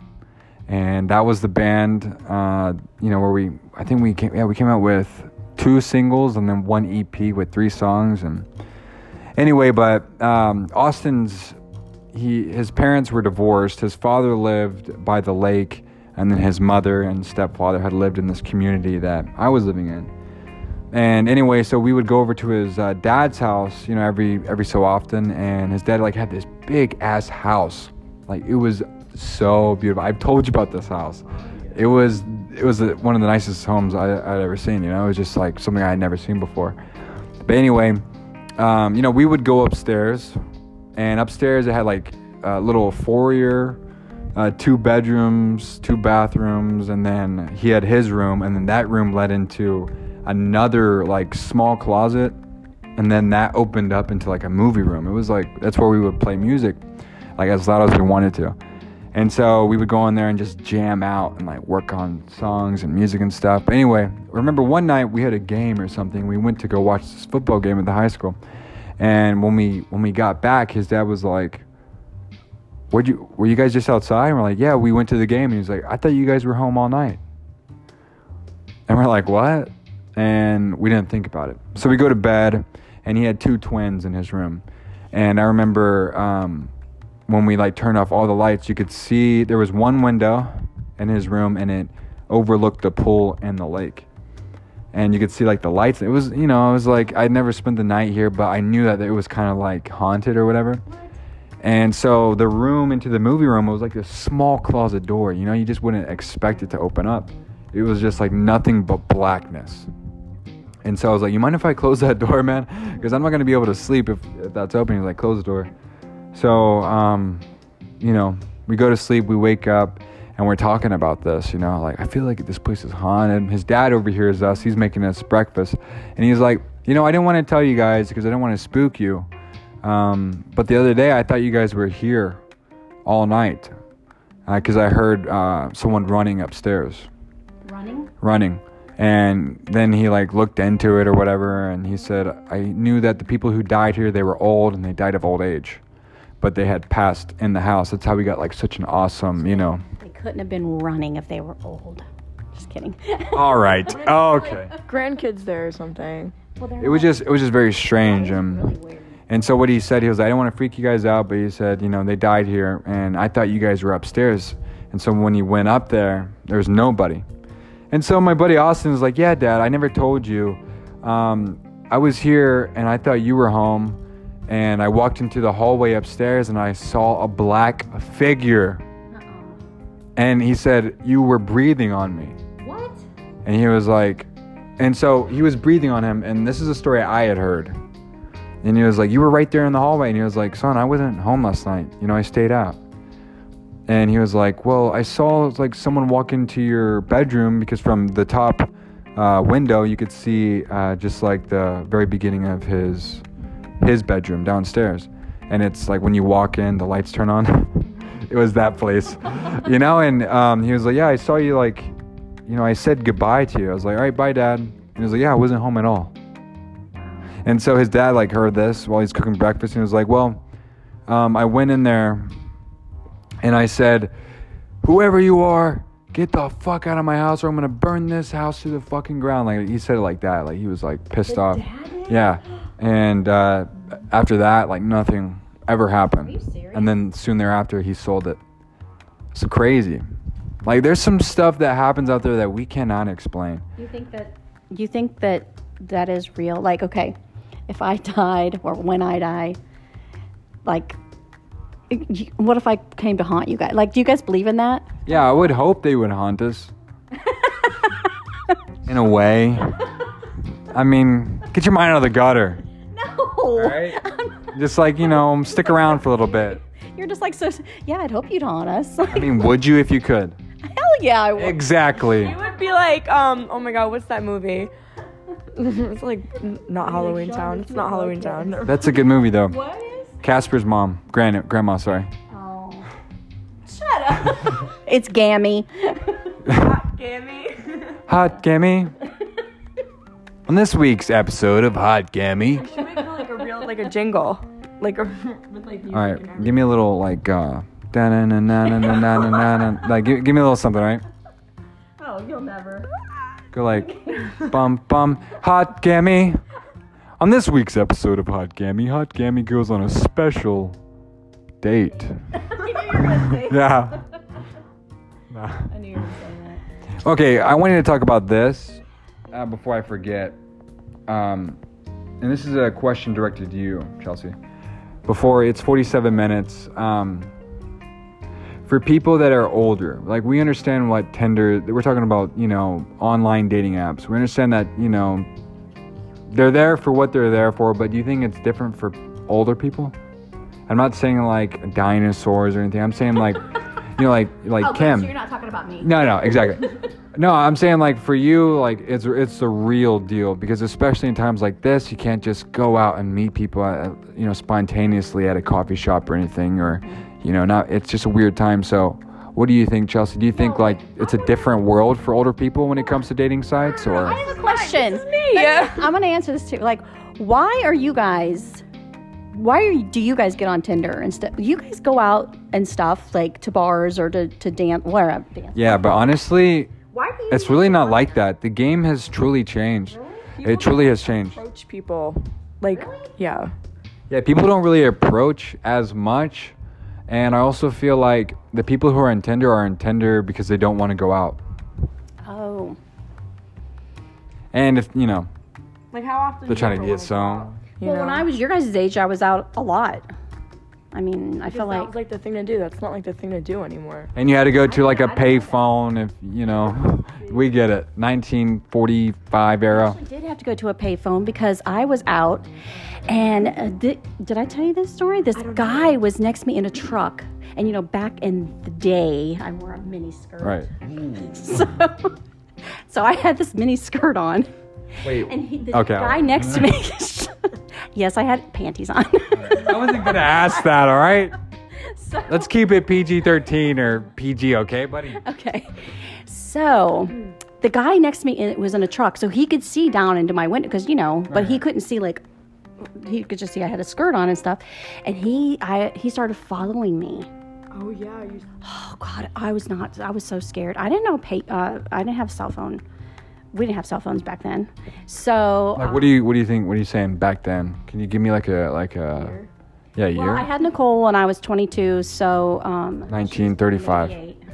and that was the band, uh, you know, where we, I think we came, yeah, we came out with two singles and then one E P with three songs. And anyway, but um, Austin's, he, his parents were divorced. His father lived by the lake, and then his mother and stepfather had lived in this community that I was living in. And anyway, so we would go over to his uh, dad's house, you know, every every so often. And his dad like had this big ass house. Like it was so beautiful. I've told you about this house. It was it was a, one of the nicest homes I, I'd ever seen. You know, it was just like something I had never seen before. But anyway, um, you know, we would go upstairs, and upstairs it had like a little foyer. Uh, two bedrooms, two bathrooms, and then he had his room, and then that room led into another like small closet, and then that opened up into like a movie room. It was like, that's where we would play music like as loud as we wanted to. And so we would go in there and just jam out and like work on songs and music and stuff. But anyway, remember one night we had a game or something. We went to go watch this football game at the high school, and when we when we got back, his dad was like, Where'd you, were you guys just outside? And we're like, yeah, we went to the game. And he's like, I thought you guys were home all night. And we're like, what? And we didn't think about it. So we go to bed, and he had two twins in his room. And I remember um, when we like turned off all the lights, you could see there was one window in his room, and it overlooked the pool and the lake. And you could see like the lights. It was, you know, I was like, I'd never spent the night here, but I knew that it was kind of like haunted or whatever. And so the room into the movie room was like this small closet door. You know, you just wouldn't expect it to open up. It was just like nothing but blackness. And so I was like, you mind if I close that door, man? Because I'm not going to be able to sleep if, if that's open. He's like, close the door. So, um, you know, we go to sleep, we wake up, and we're talking about this, you know, like, I feel like this place is haunted. His dad overhears us. He's making us breakfast. And he's like, you know, I didn't want to tell you guys because I didn't want to spook you. Um, but the other day, I thought you guys were here all night because uh, I heard uh, someone running upstairs. Running? Running. And then he like looked into it or whatever, and he said, I knew that the people who died here, they were old and they died of old age, but they had passed in the house. That's how we got like such an awesome, you know. They couldn't have been running if they were old. Just kidding. All right. Oh, okay. Grandkids there or something. Well, it was just, it was just very strange. Um, really weird. And so what he said, he was like, I didn't want to freak you guys out, but he said, you know, they died here, and I thought you guys were upstairs. And so when he went up there, there was nobody. And so my buddy Austin was like, yeah, Dad, I never told you. Um, I was here and I thought you were home, and I walked into the hallway upstairs and I saw a black figure. Uh-oh. And he said, you were breathing on me. What? And he was like, and so he was breathing on him, and this is a story I had heard. And he was like, you were right there in the hallway. And he was like, son, I wasn't home last night. You know, I stayed out. And he was like, well, I saw like someone walk into your bedroom, because from the top uh, window, you could see uh, just like the very beginning of his his bedroom downstairs. And it's like when you walk in, the lights turn on. It was that place, you know? And um, he was like, yeah, I saw you, like, you know, I said goodbye to you. I was like, all right, bye, Dad. And he was like, yeah, I wasn't home at all. And so his dad like heard this while he's cooking breakfast, and he was like, well, um, I went in there and I said, whoever you are, get the fuck out of my house or I'm going to burn this house to the fucking ground. Like, he said it like that. Like, he was like pissed off. Yeah. And uh, after that, like, nothing ever happened. Are you serious? And then soon thereafter, he sold it. It's crazy. Like, there's some stuff that happens out there that we cannot explain. You think that you think that that is real? Like, okay, if I died or when I die, like, what if I came to haunt you guys? Like, do you guys believe in that? Yeah, I would hope they would haunt us. In a way. I mean, get your mind out of the gutter. No. Right? Just like, you know, stick around for a little bit. You're just like, so, yeah, I'd hope you'd haunt us. I mean, would you if you could? Hell yeah, I would. Exactly. You would be like, um, oh my god, what's that movie? It's like n- not Halloween Town. It's not Halloween Town. That's a good movie, though. What is? Casper's mom. Gran- grandma, sorry. Oh. Shut up. It's Gammy. Hot Gammy. Hot Gammy. On this week's episode of Hot Gammy. Should make it like a real, like a jingle, like a with like music. All and right, give me a little like uh, da-na-na-na-na-na-na-na. Like, give, give me a little something, right? Oh, you'll never. Go like, bum bum, Hot Gammy. On this week's episode of Hot Gammy, Hot Gammy goes on a special date. Yeah. Nah. I knew you were saying that. Okay, I wanted to talk about this uh, before I forget. Um, and this is a question directed to you, Chelsea. Before it's forty-seven minutes. Um, for people that are older, like, we understand what Tinder, we're talking about, you know, online dating apps. We understand that, you know, they're there for what they're there for, but do you think it's different for older people? I'm not saying like dinosaurs or anything. I'm saying like, you know, like like Oh, Kim. so you're not talking about me. No, no, exactly. No, I'm saying like for you, like it's it's the real deal, because especially in times like this, you can't just go out and meet people, at, you know, spontaneously at a coffee shop or anything, or, you know, not. It's just a weird time. So, what do you think, Chelsea? Do you think like it's a different world for older people when it comes to dating sites, or? I have a question. This is me. Yeah. I'm gonna answer this too. Like, why are you guys? Why are you, do you guys get on Tinder and stuff? You guys go out and stuff, like to bars or to to dance, wherever. Dance. Yeah, but honestly, Why do you? it's really not like that. The game has truly changed. It truly has changed. Approach people, like, yeah. Yeah, people don't really approach as much. And I also feel like the people who are on Tinder are on Tinder because they don't want to go out. Oh. And if, you know, Like, how often? they're do you trying to ever get wanna go some. out, you Well, know? when I was your guys' age, I was out a lot. I mean, I Because feel that like. was like the thing to do. That's not like the thing to do anymore. And you had to go to like a pay phone if, you know, we get it. nineteen forty-five I era. actually did have to go to a payphone because I was out, and uh, did, did I tell you this story? This guy was next to me in a truck, and you know, back in the day, I wore a mini skirt. Right. So, so I had this mini skirt on, Wait. and he, this Okay. guy next to me. Yes, I had panties on. I wasn't going to ask that, all right? So, Let's keep it P G thirteen or P G, okay, buddy? okay. So the guy next to me in, was in a truck, so he could see down into my window because, you know, but he couldn't see, like, he could just see I had a skirt on and stuff. And he I he started following me. Oh yeah. You... Oh God, I was not. I was so scared. I didn't know. Pay, uh, I didn't have a cell phone. We didn't have cell phones back then. So Like, what do you what do you think? What are you saying back then? Can you give me like a like a yeah well, year? I had Nicole when I was twenty-two. So um, nineteen thirty-five. eighty-eight.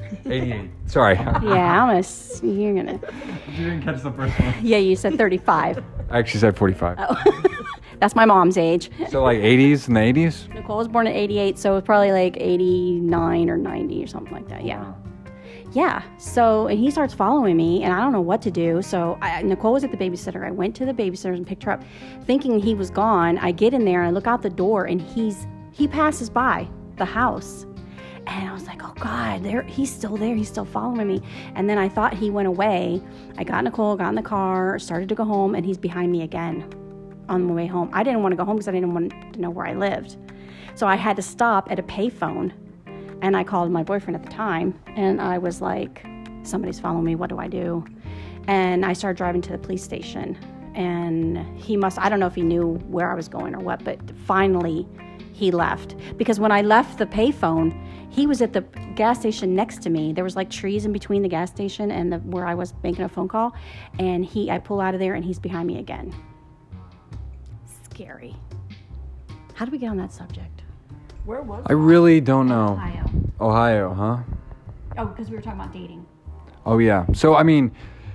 eighty-eight. Sorry. Yeah, I'm gonna. s- You're gonna. You didn't catch the first one. Yeah, you said thirty-five. I actually said forty-five. Oh, that's my mom's age. So like eighties in the eighties? Nicole was born in eighty-eight, so it was probably like eighty-nine or ninety or something like that. Yeah. Yeah. So, and he starts following me, and I don't know what to do. So, I, Nicole was at the babysitter. I went to the babysitter and picked her up, thinking he was gone. I get in there and I look out the door, and he's he passes by the house, and I was like, "Oh God, there he's still there. He's still following me." And then I thought he went away. I got Nicole, got in the car, started to go home, and he's behind me again on the way home. I didn't want to go home because I didn't want to know where I lived, so I had to stop at a payphone. And I called my boyfriend at the time, and I was like, somebody's following me, what do I do? And I started driving to the police station, and he must, I don't know if he knew where I was going or what, but finally he left. Because when I left the payphone, he was at the gas station next to me. There was like trees in between the gas station and the, where I was making a phone call, and he, I pull out of there, and he's behind me again. Scary. How did we get on that subject? Where was I really don't know. Ohio. Ohio, huh? Oh, because we were talking about dating. Oh yeah. So I mean,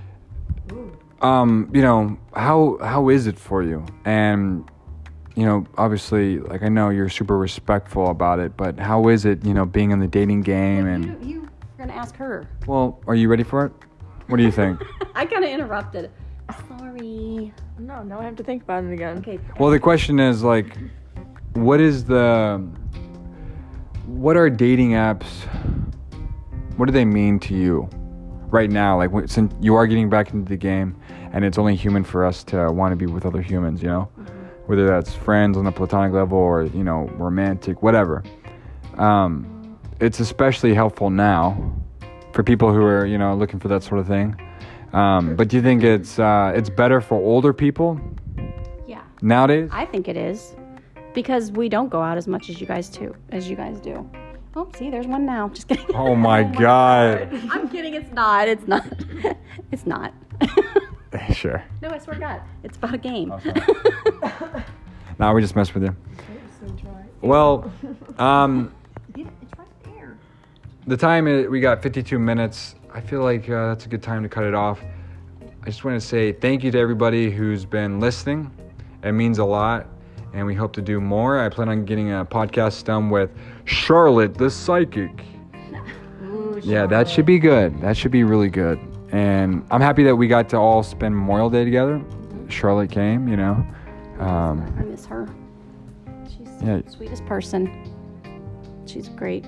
um, you know, how how is it for you? And you know, obviously, like I know you're super respectful about it, but how is it, you know, being in the dating game? And You, you were going to ask her. well, are you ready for it? What do you think? I kind of interrupted. Sorry. No, now I have to think about it again. Okay. Well, the question is like, what is the, what are dating apps? What do they mean to you right now? Like, when, since you are getting back into the game, and it's only human for us to want to be with other humans, you know, mm-hmm. whether that's friends on a platonic level or, you know, romantic, whatever. Um, it's especially helpful now for people who are, you know, looking for that sort of thing. Um, but do you think it's uh, it's better for older people? Yeah. Nowadays? I think it is, because we don't go out as much as you guys do. As you guys do. Oh, see, there's one now. Just kidding. Oh my God. I'm kidding. It's not. It's not. It's not. Sure. No, I swear to God, it's about a game. Okay. Nah, we just messed with you. Well, um, It's right there. the time is, we got fifty-two minutes. I feel like uh, that's a good time to cut it off. I just want to say thank you to everybody who's been listening. It means a lot, and we hope to do more. I plan on getting a podcast done with Charlotte the Psychic. Ooh, Yeah, that should be good. That should be really good. And I'm happy that we got to all spend Memorial Day together. Charlotte came, you know. Um, I miss her. She's Yeah. the sweetest person. She's great.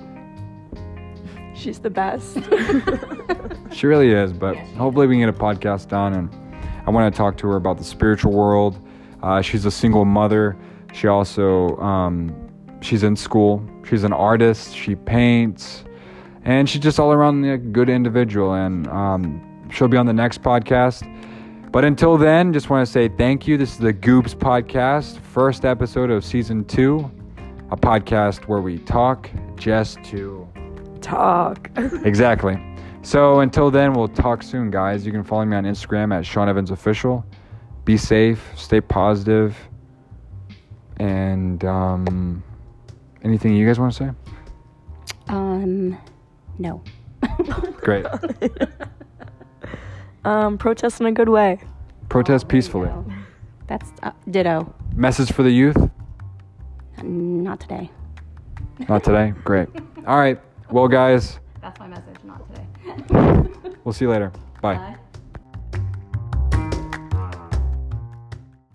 She's the best. She really is, but Yeah, she hopefully we can get a podcast done, and I want to talk to her about the spiritual world. Uh, she's a single mother. She also, um, she's in school. She's an artist. She paints, and she's just all around a good individual, and um, she'll be on the next podcast. But until then, just want to say thank you. This is the Goobs Podcast, first episode of season two, a podcast where we talk just to... Talk. Exactly. So until then, we'll talk soon, guys. You can follow me on Instagram at Sean Evans Official. Be safe, stay positive, and um, anything you guys want to say? Um, no. Great. um, protest in a good way. Protest peacefully. No. That's uh, ditto. Message for the youth? Not today. Not today? Great. All right. Well, guys, That's my message. Not today. we'll see you later. Bye. Bye.